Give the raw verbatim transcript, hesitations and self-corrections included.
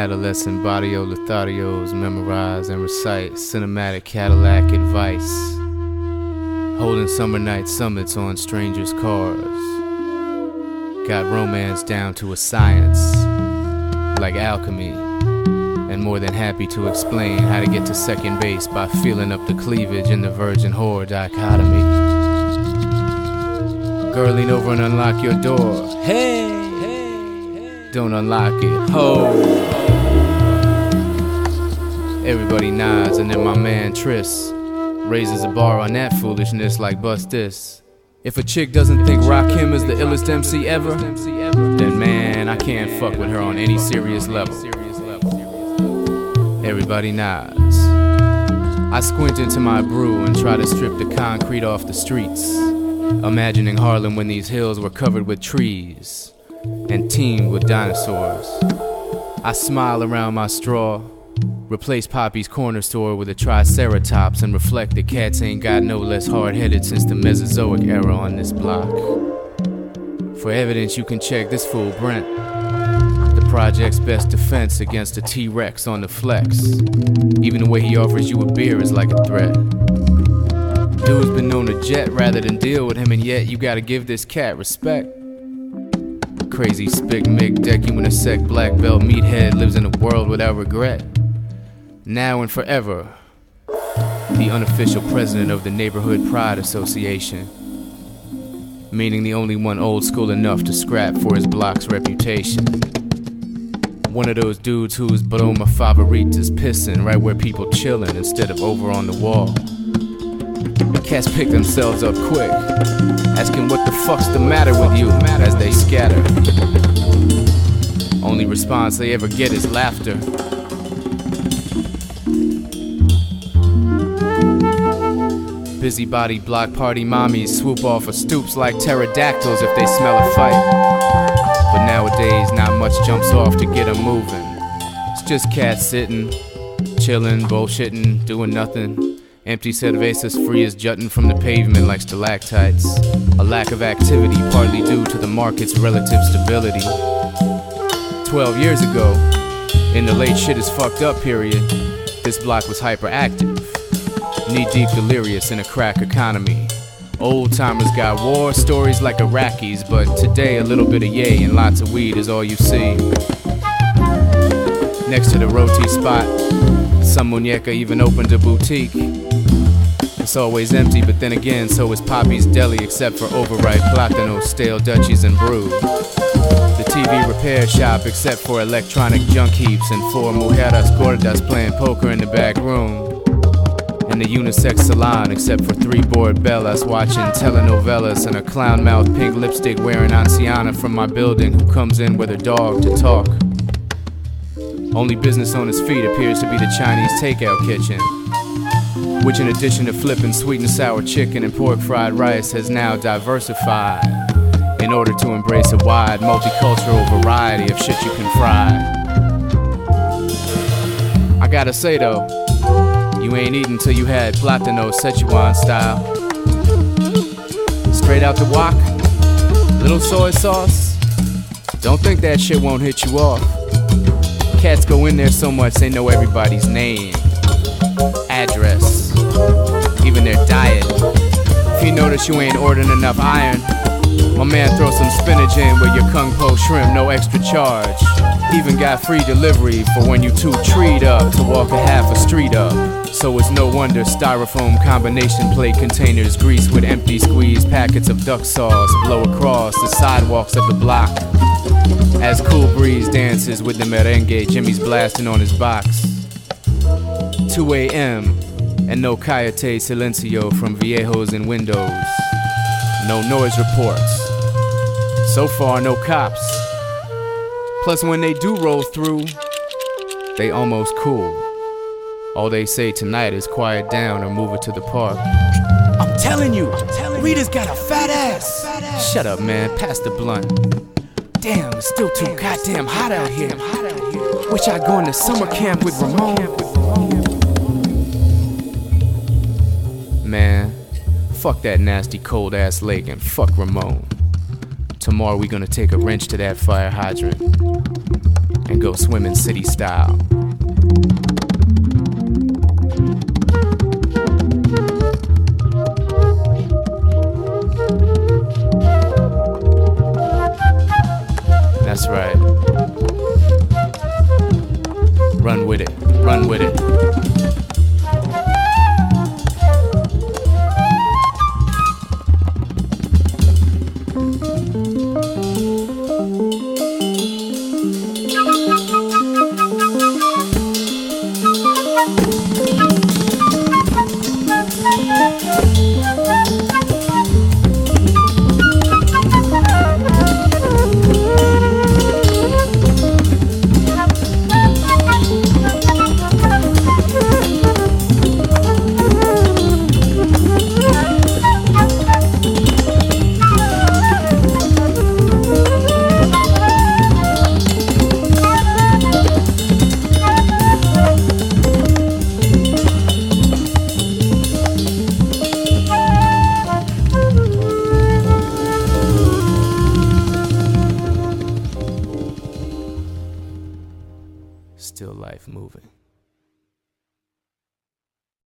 adolescent Barrio Lotharios memorize and recite cinematic Cadillac advice, holding summer night summits on strangers' cars. Got romance down to a science, like alchemy, and more than happy to explain how to get to second base by feeling up the cleavage in the virgin whore dichotomy. Girl, lean over and unlock your door. Hey, hey, hey. Don't unlock it. Ho. Everybody nods, and then my man Tris raises a bar on that foolishness like bust this. If a chick doesn't think Rakim is the illest M C ever, then man, I can't fuck with her on any serious level. Everybody nods. I squint into my brew and try to strip the concrete off the streets, imagining Harlem when these hills were covered with trees and teemed with dinosaurs. I smile around my straw, replace Poppy's corner store with a triceratops, and reflect that cats ain't got no less hard-headed since the Mesozoic era on this block. For evidence, you can check this fool Brent, the project's best defense against a T-Rex on the flex. Even the way he offers you a beer is like a threat. Dude's been known to jet rather than deal with him, and yet you gotta give this cat respect. Crazy spick Mick deck you in a sec black belt meathead lives in a world without regret. Now and forever, the unofficial president of the Neighborhood Pride Association, meaning the only one old school enough to scrap for his block's reputation. One of those dudes whose broma favorita's pissing right where people chillin' instead of over on the wall. Cats pick themselves up quick, asking what the fuck's the matter with you as they scatter. Only response they ever get is laughter. Busybody block party mommies swoop off of stoops like pterodactyls if they smell a fight. But nowadays not much jumps off to get them moving. It's just cats sitting, chilling, bullshitting, doing nothing. Empty cervezas free as jutting from the pavement like stalactites. A lack of activity partly due to the market's relative stability. Twelve years ago, in the late shit is fucked up period, this block was hyperactive, knee-deep delirious in a crack economy. Old-timers got war stories like Iraqis, but today a little bit of yay and lots of weed is all you see. Next to the roti spot, some muñeca even opened a boutique. It's always empty, but then again, so is Poppy's Deli, except for overripe plátano, stale Dutchies, and brew. The T V repair shop, except for electronic junk heaps and four mujeres gordas playing poker in the back room. And the unisex salon, except for three bored bellas watching telenovelas and a clown-mouthed pink lipstick wearing anciana from my building who comes in with her dog to talk. Only business on its feet appears to be the Chinese takeout kitchen, which in addition to flipping sweet and sour chicken and pork fried rice has now diversified in order to embrace a wide multicultural variety of shit you can fry. I gotta say though, you ain't eaten till you had Platano Szechuan style. Straight out the wok, little soy sauce. Don't think that shit won't hit you off. Cats go in there so much they know everybody's name, address, even their diet. If you notice you ain't ordering enough iron, my man throw some spinach in with your kung po shrimp, no extra charge. Even got free delivery for when you too treed up to walk a half a street up. So it's no wonder styrofoam combination plate containers greased with empty squeezed packets of duck sauce blow across the sidewalks of the block. As Cool Breeze dances with the merengue, Jimmy's blasting on his box. two a.m. and no Cállate Silencio from viejos in windows. No noise reports. So far, no cops. Plus, when they do roll through, they almost cool. All they say tonight is quiet down or move it to the park. I'm telling you, Rita's got a fat ass. Shut up, man. Pass the blunt. Damn, it's still too goddamn hot out here. Wish I'd gone to summer camp with Ramon. Man, fuck that nasty cold ass lake and fuck Ramon. Tomorrow we gonna take a wrench to that fire hydrant. and go swimming city style.